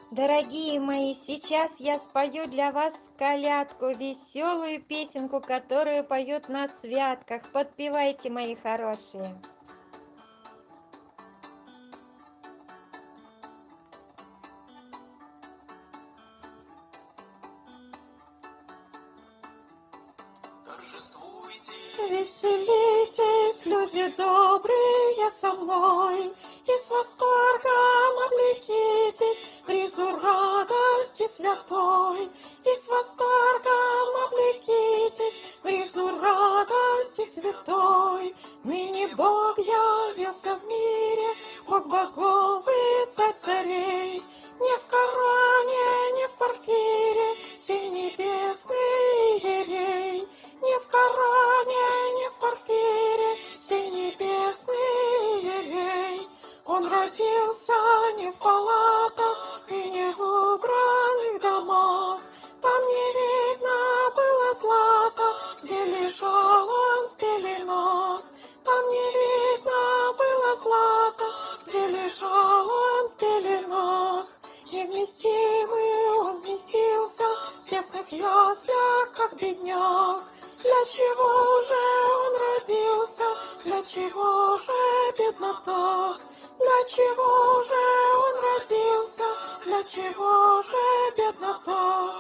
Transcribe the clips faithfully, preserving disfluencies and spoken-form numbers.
Дорогие мои, сейчас я спою для вас колядку, веселую песенку, которую поют на святках. Подпевайте, мои хорошие. Торжествуйте, веселитесь, люди добрые со мной, и с восторгом облекитесь призу радости святой, и с восторгом облекитесь призу радости святой. Ныне Бог явился в мире, Бог богов и царь царей, не в короне, не в парфире, сей небесный иерей. Не в короне, не в парфире, сей небесный иерей. Он родился не в палатах и не в убранных домах. Там не видно было злата, где лежал он в пеленах. Там не видно было злата, где лежал он в пеленах. Невместимый он вместился в тесных яслях, как бедняк. Для чего же он родился, для чего же беднота? Для чего же он родился, для чего же беднота?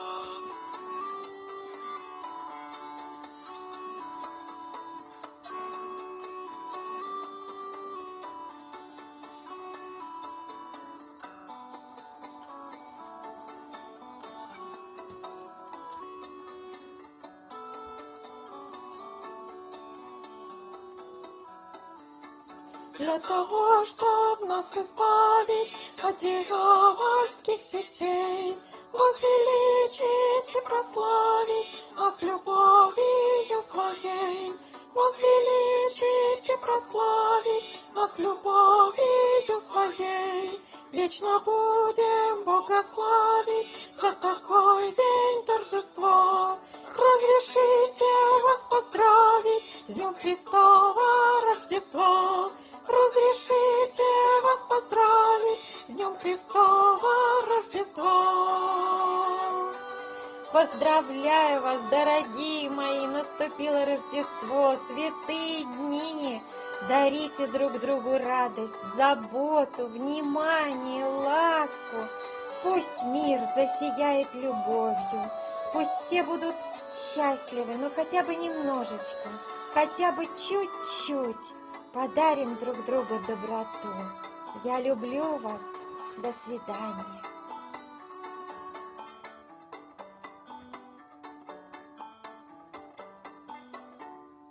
Для того, чтоб нас избавить от дьявольских сетей, возвеличить и прославить нас любовью своей, возвеличить и прославить нас любовью своей. Вечно будем Бога славить за такой день торжества. Разрешите вас поздравить с Днем Христова Рождества. Разрешите вас поздравить с Днем Христова Рождества. Поздравляю вас, дорогие мои, наступило Рождество, святые дни. Дарите друг другу радость, заботу, внимание, ласку. Пусть мир засияет любовью, пусть все будут счастливы, но хотя бы немножечко, хотя бы чуть-чуть. Подарим друг другу доброту. Я люблю вас. До свидания.